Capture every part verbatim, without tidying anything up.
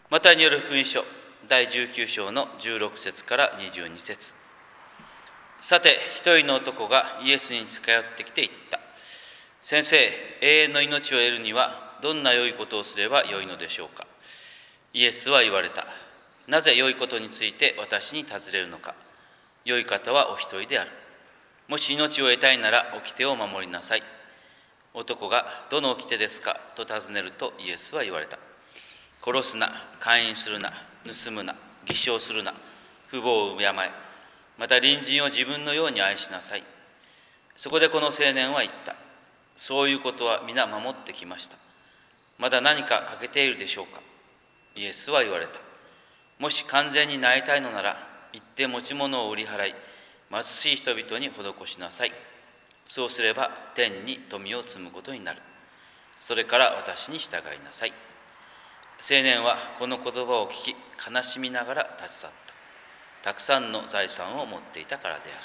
マタイによる福音書だいじゅうきゅう章のじゅうろく節からにじゅうに節。さて、一人の男がイエスに近寄ってきて言った。先生、永遠の命を得るにはどんな良いことをすれば良いのでしょうか。イエスは言われた。なぜ良いことについて私に尋ねるのか。良い方はお一人である。もし命を得たいなら掟を守りなさい。男がどの掟ですかと尋ねるとイエスは言われた。殺すな、姦淫するな、盗むな、偽証するな、父母を敬え、また隣人を自分のように愛しなさい。そこでこの青年は言った。そういうことは皆守ってきました。まだ何か欠けているでしょうか。イエスは言われた。もし完全になりたいのなら、行って持ち物を売り払い、貧しい人々に施しなさい。そうすれば天に富を積むことになる。それから私に従いなさい。青年はこの言葉を聞き、悲しみながら立ち去った。たくさんの財産を持っていたからである。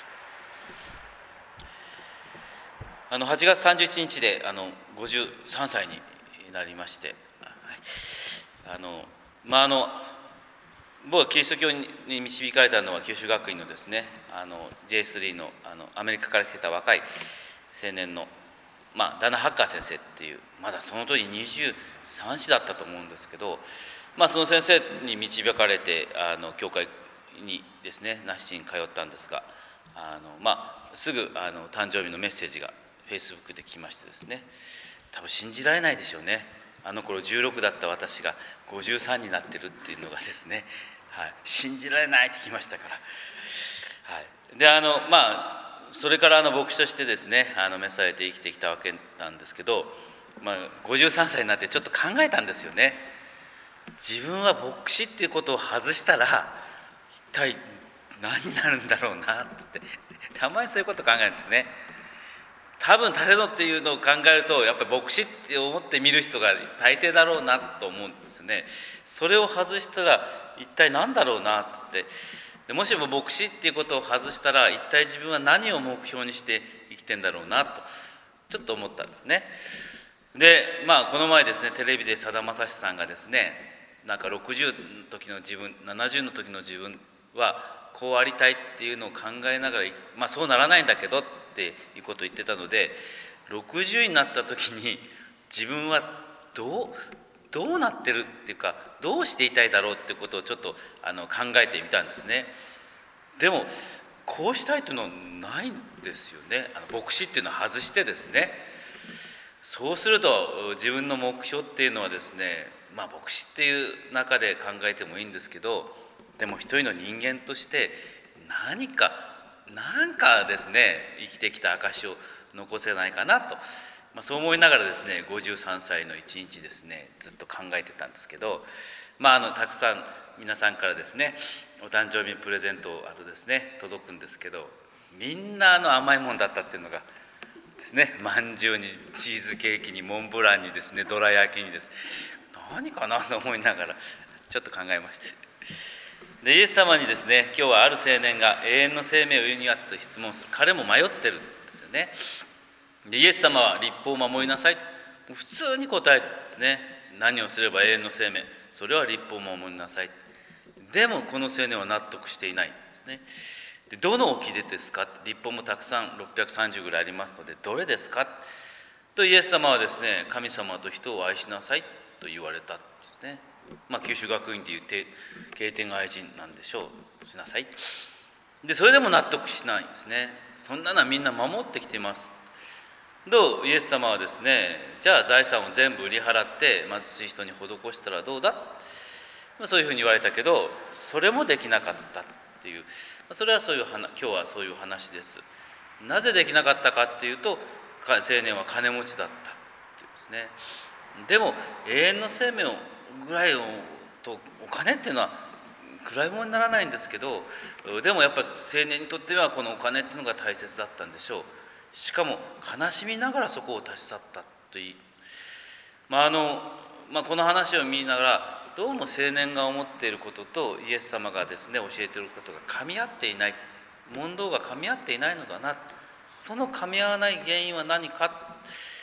あのはちがつさんじゅういちにちであのごじゅうさんさいになりまして、はい、あのまああの僕はキリスト教に導かれたのは九州学院のですね、あの ジェイスリー の, あのアメリカから来てた若い青年の、まあ、ダナ・ハッカー先生っていう、まだその時にじゅうさんさいだったと思うんですけど、まあ、その先生に導かれてあの教会にですね那須に通ったんですが、あの、まあ、すぐあの誕生日のメッセージがフェイスブックで来ましてですね、多分信じられないでしょうね。あの頃じゅうろくだった私がごじゅうさんになってるっていうのがですね、はい、信じられないって来ましたから、はい、であのまあそれからあの牧師としてですねあの召されて生きてきたわけなんですけど、まあ、ごじゅうさんさいになってちょっと考えたんですよね。自分は牧師っていうことを外したら一体何になるんだろうなってたまにそういうことを考えるんですね。多分誰のっていうのを考えるとやっぱり牧師って思って見る人が大抵だろうなと思うんですね。それを外したら一体何だろうなっつって、でもしも牧師っていうことを外したら一体自分は何を目標にして生きてんだろうなとちょっと思ったんですね。でまあこの前ですねテレビでさだまさしさんがですね、なんかろくじゅうの時の自分ななじゅうの時の自分はこうありたいっていうのを考えながら、まあそうならないんだけどっていうことを言ってたので、ろくじゅうになった時に自分はどうどうなってるっていうかどうしていたいだろうっていうことをちょっとあの考えてみたんですね。でもこうしたいというのはないんですよね。あの牧師っていうのは外してですね、そうすると自分の目標っていうのはですね、まあ牧師っていう中で考えてもいいんですけど、でも一人の人間として何か何かですね生きてきた証を残せないかなと、まあ、そう思いながらですねごじゅうさんさいの一日ですねずっと考えてたんですけど、まああのたくさん皆さんからですねお誕生日プレゼントあとですね届くんですけど、みんなあの甘いもんだったっていうのがですね、まんじゅうにチーズケーキにモンブランにですねどら焼きにですね、何かなと思いながらちょっと考えまして、でイエス様にですね今日はある青年が永遠の生命を言うにはと質問する。彼も迷ってるんですよね。でイエス様は律法を守りなさい、普通に答えてですね、何をすれば永遠の生命、それは律法を守りなさい。でもこの青年は納得していないんですね。でどの掟ですか、律法もたくさんろっぴゃくさんじゅうぐらいありますのでどれですかと、イエス様はですね神様と人を愛しなさいと言われたんですね。まあ九州学院でいう経典愛人なんでしょう、しなさい。でそれでも納得しないんですね。そんなのはみんな守ってきています。どうイエス様はですね、じゃあ財産を全部売り払って貧しい人に施したらどうだ、そういうふうに言われたけど、それもできなかったっていう、それはそういう話、今日はそういう話です。なぜできなかったかっていうと、青年は金持ちだったっていうんですね。でも永遠の生命をぐらいとお金っていうのは比べ物にならないんですけど、でもやっぱり青年にとってはこのお金っていうのが大切だったんでしょう。しかも悲しみながらそこを立ち去ったといい、まああのまあ、この話を見ながらどうも青年が思っていることとイエス様がですね教えていることが噛み合っていない、問答が噛み合っていないのだな、その噛み合わない原因は何か、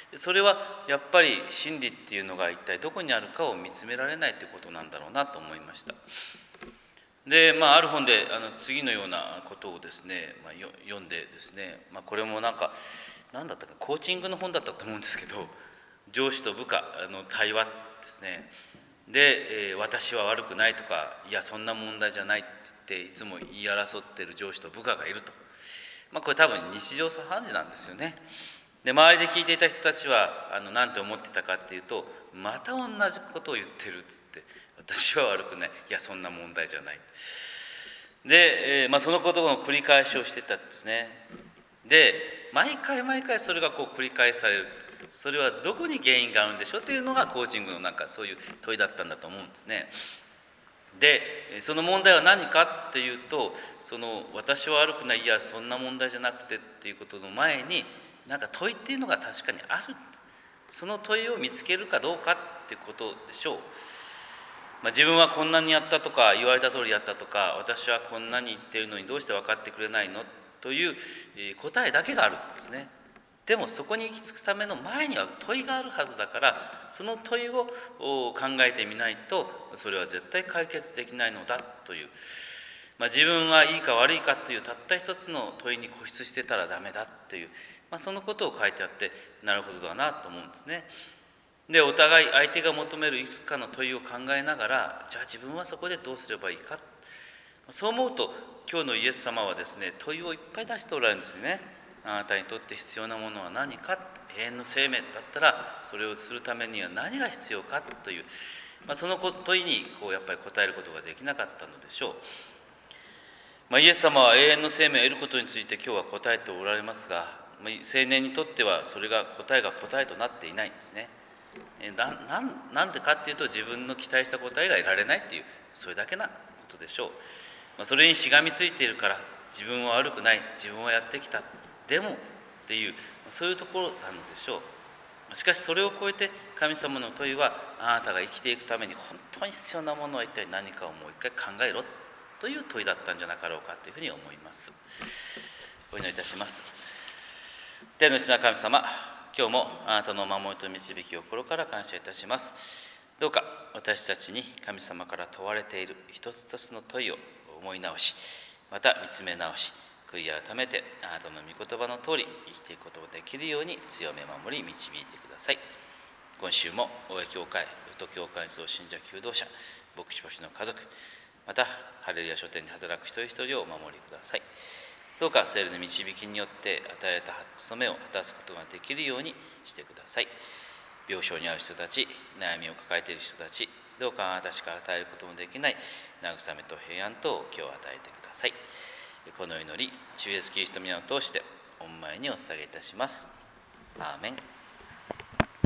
それはやっぱり真理っていうのが一体どこにあるかを見つめられないということなんだろうなと思いました。で、まあ、ある本であの次のようなことをですね、まあ、よ読んでですね、まあ、これもなんか何だったかコーチングの本だったと思うんですけど、上司と部下の対話ですね。で、えー、私は悪くないとか、いやそんな問題じゃないって言っていつも言い争っている上司と部下がいると、まあ、これ多分日常茶飯事なんですよね。で、周りで聞いていた人たちはあの何て思ってたかっていうと、また同じことを言ってるっつって、私は悪くない、いやそんな問題じゃないで、えーまあ、そのことの繰り返しをしてたんですね。で、毎回毎回それがこう繰り返される。それはどこに原因があるんでしょうというのがコーチングのなんかそういう問いだったんだと思うんですね。で、その問題は何かっていうと、その私は悪くない、いやそんな問題じゃなくてっていうことの前に、なんか問いっていうのが確かにある。その問いを見つけるかどうかっていうことでしょう。まあ、自分はこんなにやったとか、言われた通りやったとか、私はこんなに言ってるのにどうして分かってくれないのという答えだけがあるんですね。でもそこに行き着くための前には問いがあるはずだから、その問いを考えてみないとそれは絶対解決できないのだという、まあ、自分はいいか悪いかというたった一つの問いに固執してたらダメだという、まあ、そのことを書いてあって、なるほどだなと思うんですね。で、お互い相手が求めるいくつかの問いを考えながら、じゃあ自分はそこでどうすればいいか、そう思うと今日のイエス様はですね、問いをいっぱい出しておられるんですよね。あなたにとって必要なものは何か、永遠の生命だったらそれをするためには何が必要かという、まあ、その問いにこうやっぱり答えることができなかったのでしょう。まあ、イエス様は永遠の生命を得ることについて今日は答えておられますが、まあ、青年にとってはそれが答えが答えとなっていないんですね。な, な, なんでかっていうと、自分の期待した答えが得られないっていう、それだけなことでしょう。まあ、それにしがみついているから、自分は悪くない、自分はやってきた、でもっていう、そういうところなのでしょう。しかしそれを超えて神様の問いは、あなたが生きていくために本当に必要なものは一体何かをもう一回考えろという問いだったんじゃなかろうかというふうに思います。お祈りいたします。天の父なる神様、今日もあなたの守りと導きを心から感謝いたします。どうか私たちに神様から問われている一つ一つの問いを思い直し、また見つめ直し、悔い改めてあなたの御言葉の通り生きていくことができるように強め守り導いてください。今週も大江教会、宇都教会総信者求道者、牧師牧師の家族、またハレルヤ書店に働く一人一人をお守りください。どうか聖霊の導きによって与えられた務めを果たすことができるようにしてください。病床にある人たち、悩みを抱えている人たち、どうかあなたしか与えることのできない慰めと平安と今日与えてください。この祈り、主イエスキリストの皆を通して御前にお捧げいたします。アーメン。